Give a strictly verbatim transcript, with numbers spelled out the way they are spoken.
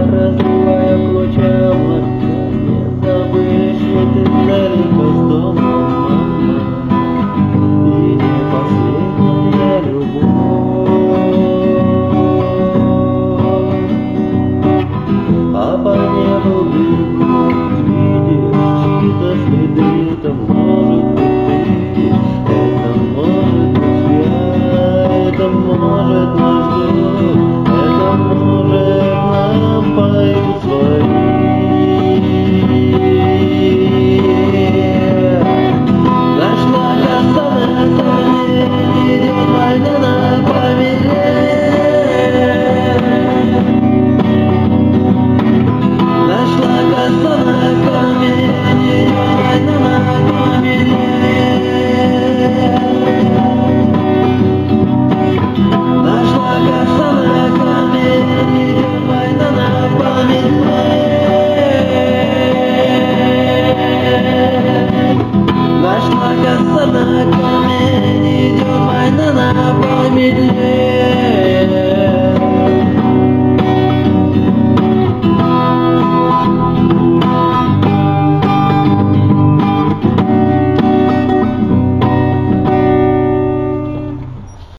разбивая в клочья облака. Не забудешь ли ты далеко с домом, мама, и не последняя любовь. А по небу бегут, видишь чьи-то следы, там